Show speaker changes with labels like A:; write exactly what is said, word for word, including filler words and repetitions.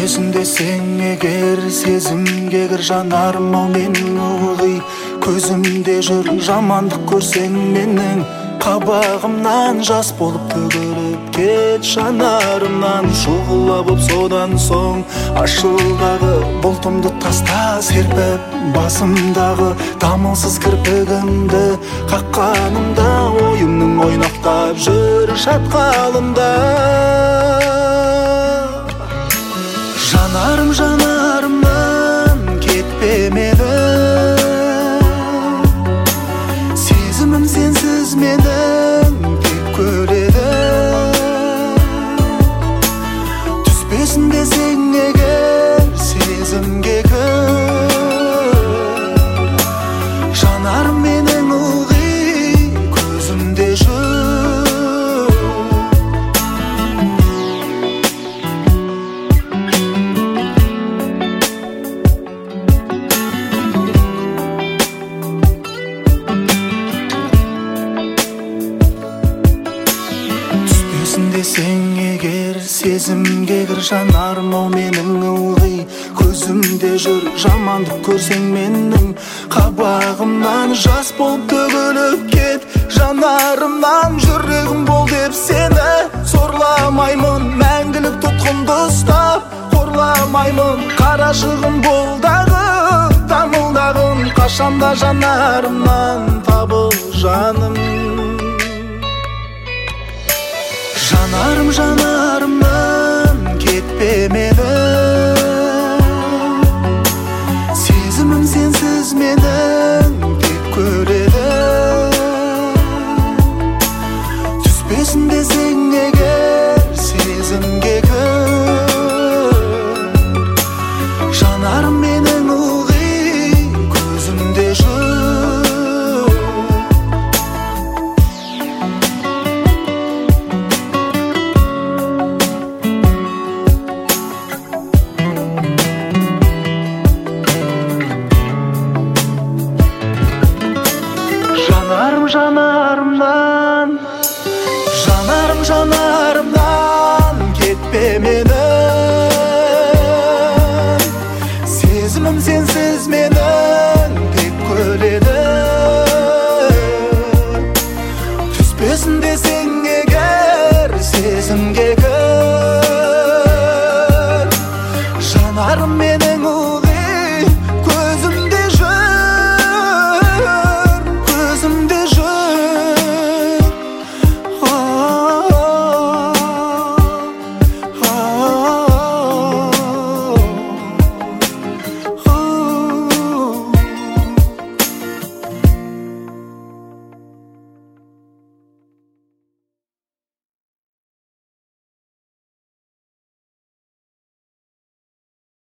A: Түспесін десең егер сезімге кір жанарым, ау менің ылғи көзімде жүр. Жамандық көрсең менің қабағымнан жас болып төгіліп кет жанарымнан. Шұғыла боп содан соң ашылдағы бұлтымды таста серпіп, басымдағы дамылсыз кірпігімді қаққанымда ойымның ойнақтап жүр шатқалымда. Жанарым жанарымнан кетпе мені, сезімім сенсіз менің тек көреді. Түспесін десең егер сезімге кір, жанарым менің ылғи көзімде жүр. Десең егер сезімге кір жанарым, ау менің ылғи көзімде жүр. Жамандық көрсең менің қабағымнан жас болып төгіліп кет жанарымнан. Жүрегім бол деп сені зорламаймын, мәңгілік тұтқынды ұстап қорламаймын. Қарашығым бол дағы дамылдағын, қашанда жанарымнан табыл жаным. Жанарым жанарымнан